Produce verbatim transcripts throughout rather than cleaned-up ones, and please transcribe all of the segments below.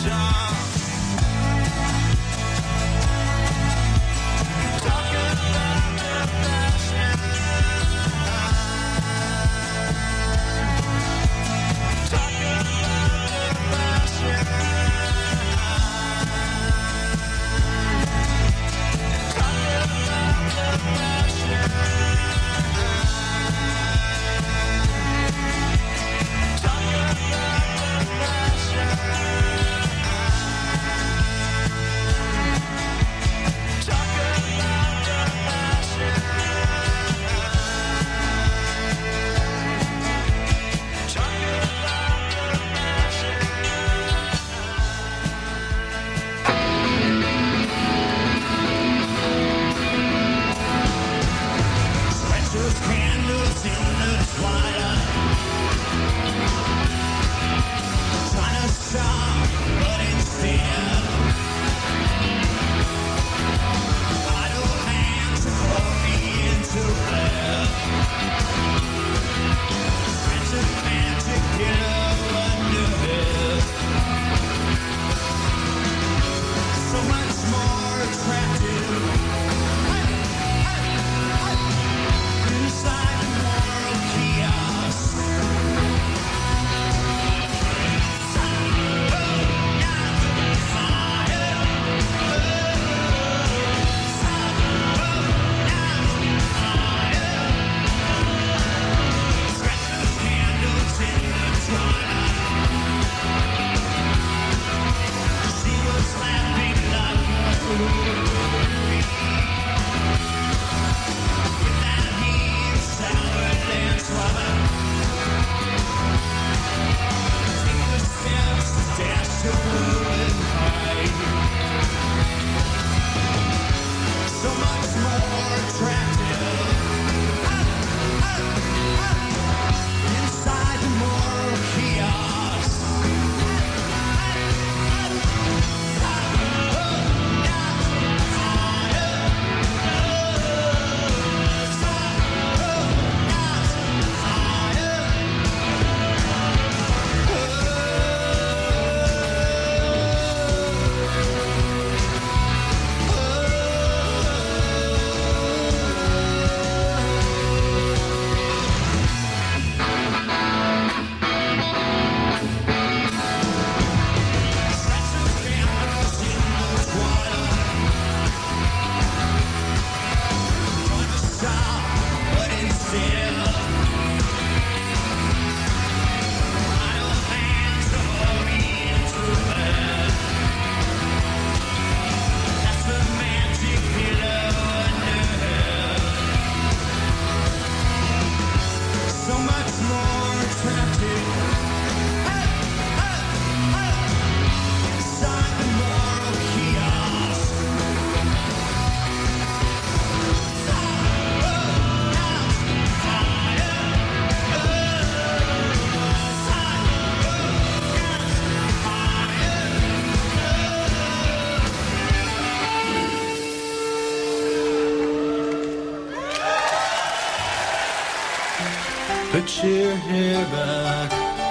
Put your hair back,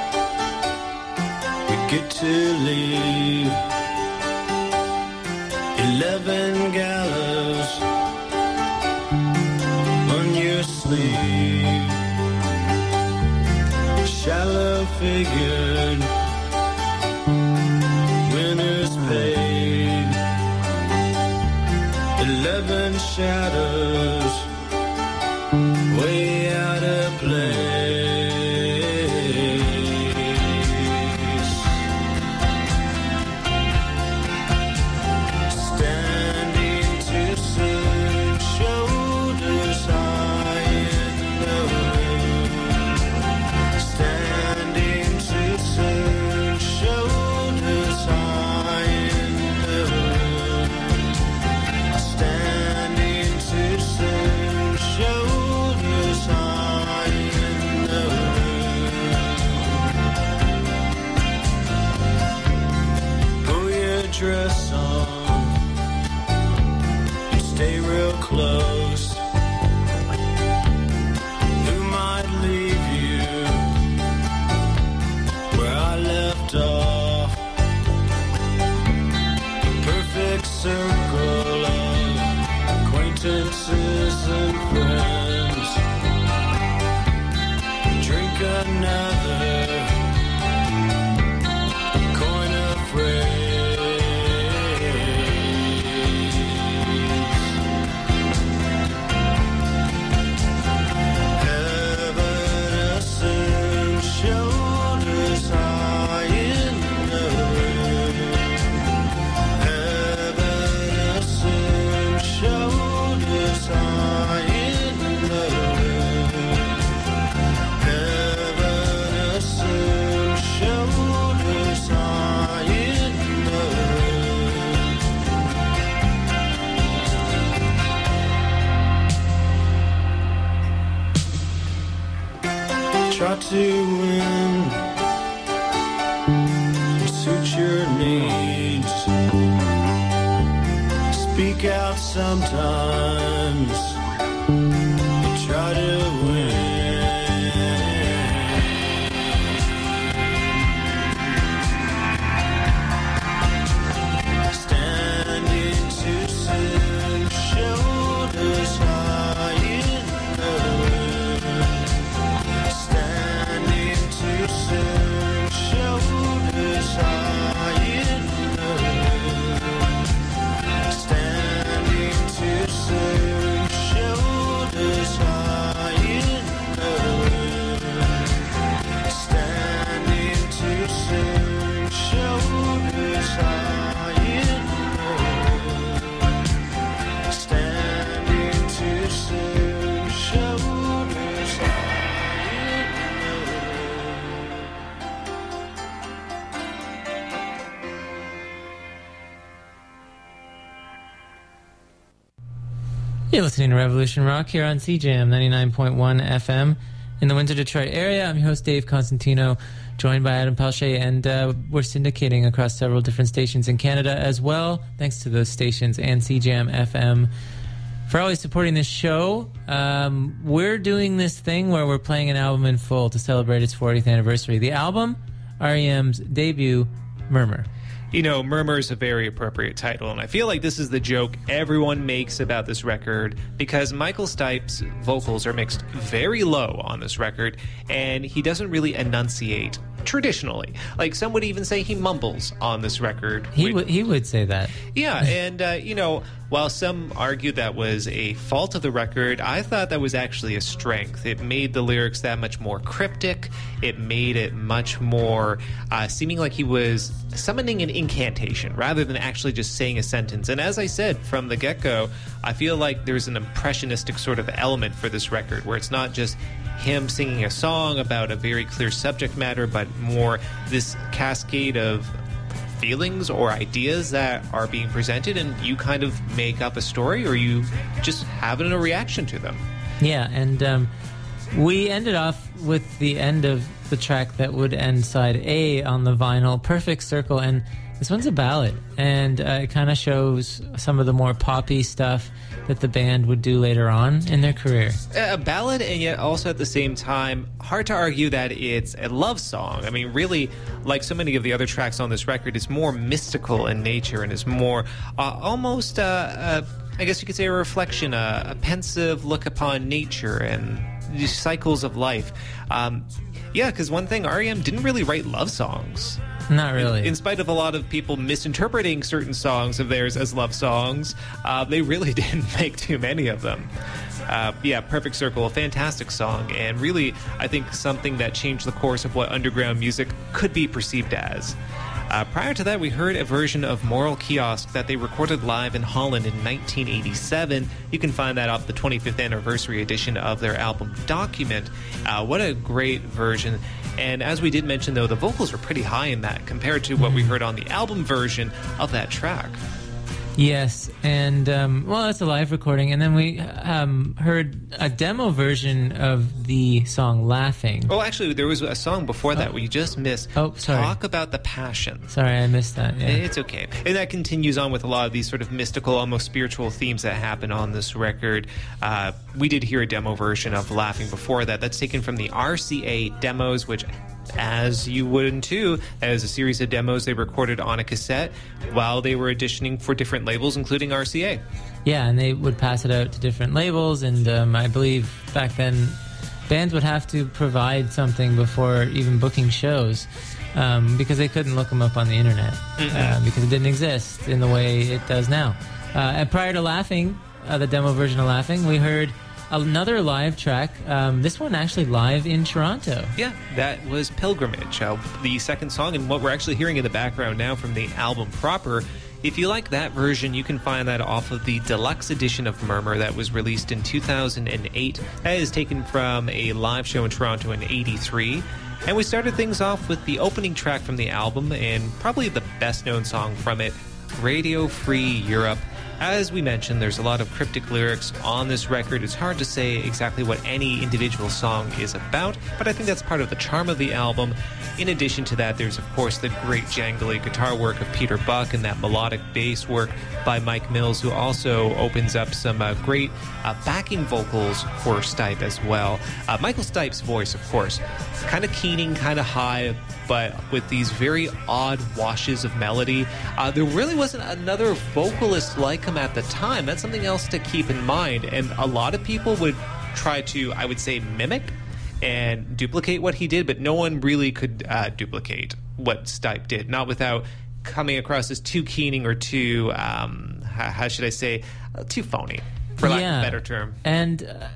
we get to leave. Eleven gallows on your sleeve. Shallow figured, winners paid. Eleven shadows, way out of place. Standing too soon, shoulders high in the wind. Standing too soon, shoulders high in the wind. Standing too soon, shoulders high in the wind. Pull your dress on and stay real close. Who might leave you where I left off? another coin of phrase. Heaven assumed shoulders high in the room. Heaven assumed shoulders high in the room. Heaven assumed shoulders high in the room. Try to win, suit your needs. Speak out sometimes. Try to win. Standing too soon, shoulders high in the room. Standing too soon, shoulders high in the room. Standing too soon, shoulders high in the room. Standing too soon, shoulders high in the room. Standing too soon, shoulders high in the You're listening to Revolution Rock here on C J M ninety-nine point one F M in the Windsor, Detroit area. I'm your host, Dave Constantino, joined by Adam Palche, and uh, we're syndicating across several different stations in Canada as well, thanks to those stations and C J M F M for always supporting this show. Um, we're doing this thing where we're playing an album in full to celebrate its fortieth anniversary. The album, R E M's debut, Murmur. You know, Murmur is a very appropriate title, and I feel like this is the joke everyone makes about this record because Michael Stipe's vocals are mixed very low on this record, and he doesn't really enunciate traditionally. Like, some would even say he mumbles on this record. He which- would he would say that. Yeah, and, uh, you know, while some argued that was a fault of the record, I thought that was actually a strength. It made the lyrics that much more cryptic. It made it much more uh, seeming like he was summoning an incantation rather than actually just saying a sentence. And as I said from the get-go, I feel like there's an impressionistic sort of element for this record where it's not just him singing a song about a very clear subject matter, but more this cascade of feelings or ideas that are being presented, and you kind of make up a story or you just have a reaction to them. Yeah, and um, we ended off with the end of the track that would end side A on the vinyl, Perfect Circle, and this one's a ballad, and uh, it kind of shows some of the more poppy stuff that the band would do later on in their career. A ballad, and yet also at the same time, hard to argue that it's a love song. I mean, really, like so many of the other tracks on this record, it's more mystical in nature and is more uh, almost, uh, uh, I guess you could say, a reflection, uh, a pensive look upon nature and the cycles of life. Um, yeah, because one thing, R E M didn't really write love songs. Not really. In, in spite of a lot of people misinterpreting certain songs of theirs as love songs, uh, they really didn't make too many of them. Uh, yeah, Perfect Circle, a fantastic song, and really, I think, something that changed the course of what underground music could be perceived as. Uh, prior to that, we heard a version of Moral Kiosk that they recorded live in Holland in nineteen eighty-seven. You can find that off the twenty-fifth anniversary edition of their album Document. Uh, what a great version. And as we did mention, though, the vocals were pretty high in that compared to what we heard on the album version of that track. Yes, and, um, well, that's a live recording. And then we um, heard a demo version of the song Laughing. Oh, actually, there was a song before that oh. we just missed. Oh, sorry. Talk About the Passion. Sorry, I missed that. Yeah. It's okay. And that continues on with a lot of these sort of mystical, almost spiritual themes that happen on this record. Uh, we did hear a demo version of Laughing before that. That's taken from the R C A demos, which, as you would too, as a series of demos they recorded on a cassette while they were auditioning for different labels, including R C A. Yeah, and they would pass it out to different labels, and um, I believe back then bands would have to provide something before even booking shows, um, because they couldn't look them up on the internet, uh, because it didn't exist in the way it does now. Uh, and prior to Laughing, uh, the demo version of Laughing, we heard another live track, um, this one actually live in Toronto. Yeah, that was Pilgrimage, uh, the second song, and what we're actually hearing in the background now from the album proper. If you like that version, you can find that off of the deluxe edition of Murmur that was released in two thousand eight. That is taken from a live show in Toronto in eighty-three. And we started things off with the opening track from the album, and probably the best-known song from it, Radio Free Europe. As we mentioned, there's a lot of cryptic lyrics on this record. It's hard to say exactly what any individual song is about, but I think that's part of the charm of the album. In addition to that, there's, of course, the great jangly guitar work of Peter Buck and that melodic bass work by Mike Mills, who also opens up some uh, great uh, backing vocals for Stipe as well. Uh, Michael Stipe's voice, of course, kind of keening, kind of high, but with these very odd washes of melody. Uh, there really wasn't another vocalist like him at the time. That's something else to keep in mind. And a lot of people would try to, I would say, mimic and duplicate what he did, but no one really could uh, duplicate what Stipe did, not without coming across as too keening or too, um, how, how should I say, uh, too phony, for lack Yeah. of a better term. And uh,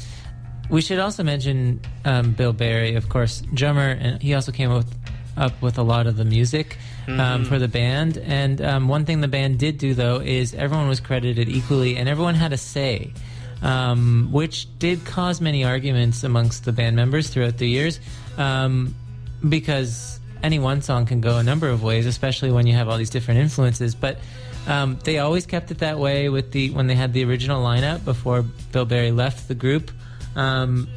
we should also mention um, Bill Berry, of course, drummer, and he also came up with, up with a lot of the music um, Mm-hmm. for the band. And um, one thing the band did do, though, is everyone was credited equally, and everyone had a say, um, which did cause many arguments amongst the band members throughout the years, um, because any one song can go a number of ways, especially when you have all these different influences. But um, they always kept it that way with the when they had the original lineup before Bill Berry left the group. Um,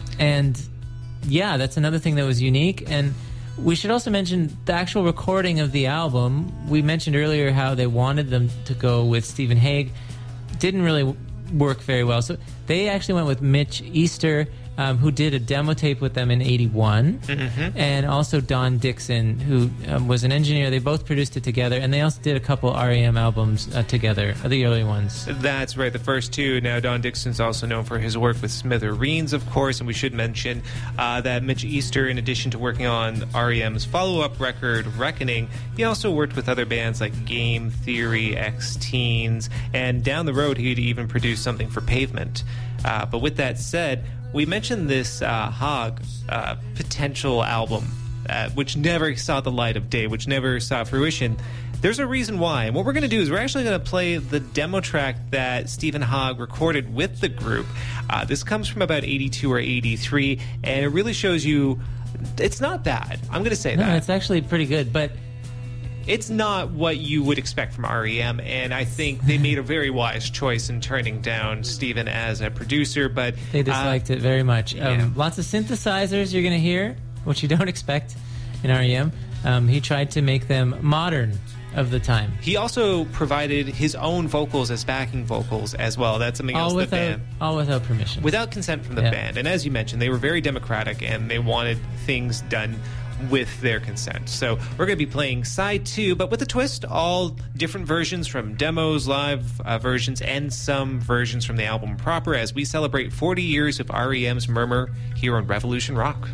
and yeah, that's another thing that was unique. And we should also mention the actual recording of the album. We mentioned earlier how they wanted them to go with Stephen Hague. Didn't really w- work very well. So they actually went with Mitch Easter, um, who did a demo tape with them in eighty-one, Mm-hmm. and also Don Dixon, who um, was an engineer. They both produced it together, and they also did a couple R E M albums uh, together, the early ones. That's right, the first two. Now, Don Dixon's also known for his work with Smithereens, of course, and we should mention uh, that Mitch Easter, in addition to working on R E M's follow-up record, Reckoning, he also worked with other bands like Game Theory, X-Teens, and down the road, he'd even produced something for Pavement. Uh, but with that said, we mentioned this uh, Hague uh, potential album, uh, which never saw the light of day, which never saw fruition. There's a reason why. And what we're going to do is we're actually going to play the demo track that Stephen Hague recorded with the group. Uh, this comes from about eighty-two or eighty-three, and it really shows you it's not bad. I'm going to say No, that. it's actually pretty good, but It's not what you would expect from R E M, and I think they made a very wise choice in turning down Stephen as a producer, but they uh, disliked it very much. Um, yeah. Lots of synthesizers you're going to hear, which you don't expect in R E M. Um, he tried to make them modern of the time. He also provided his own vocals as backing vocals as well. That's something else All the without, band... all without permission. Without consent from the Yeah. band. And as you mentioned, they were very democratic and they wanted things done with their consent. So we're going to be playing side two, but with a twist, all different versions from demos, live uh, versions, and some versions from the album proper as we celebrate forty years of R E M's Murmur here on Revolution Rock.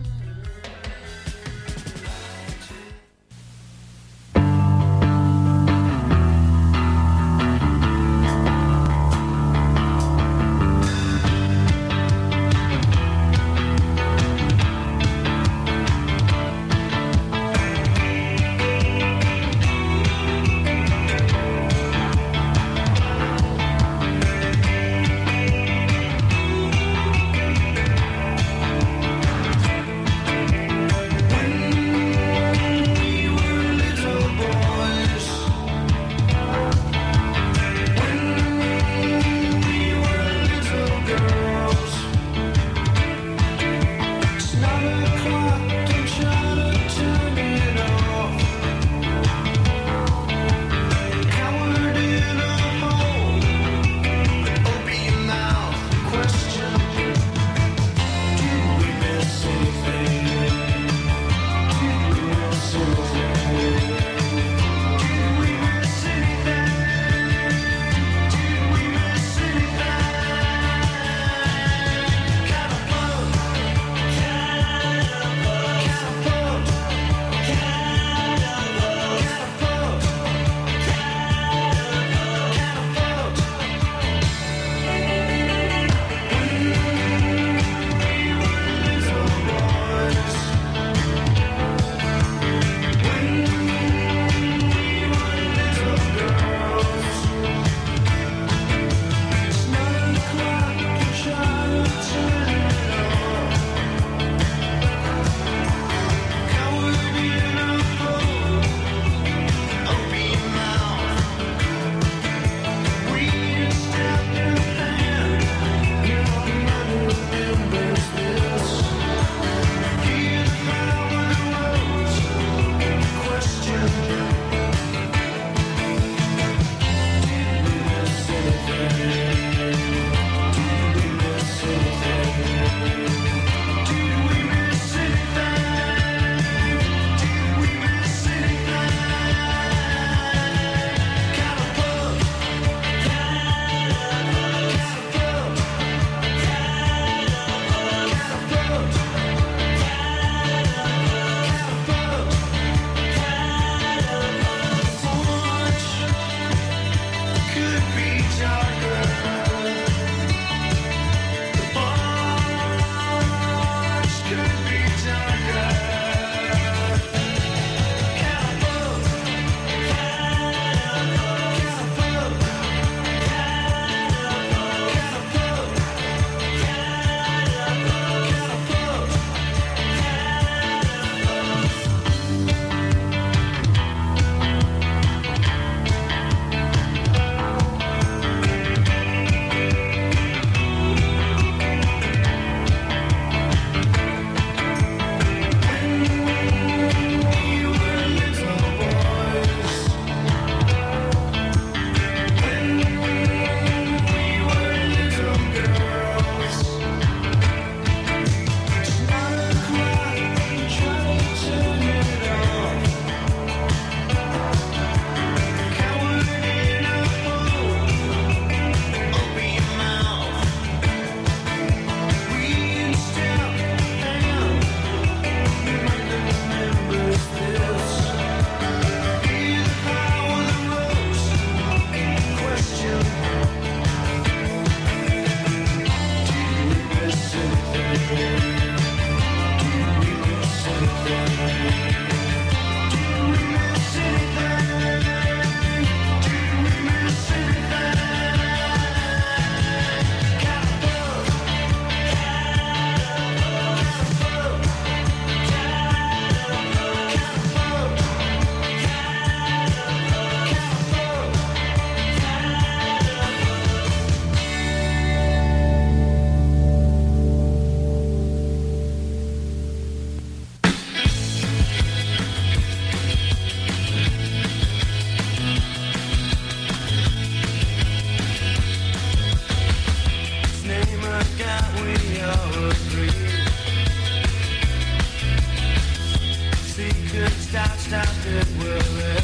could stop, stop it, will it?